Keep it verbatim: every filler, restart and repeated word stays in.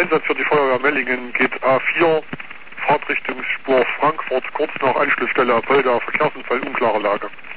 Einsatz für die Feuerwehr Mellingen geht A vier, Fahrtrichtung Spur Frankfurt, kurz nach Anschlussstelle Apolda, Verkehrsunfall, unklare Lage.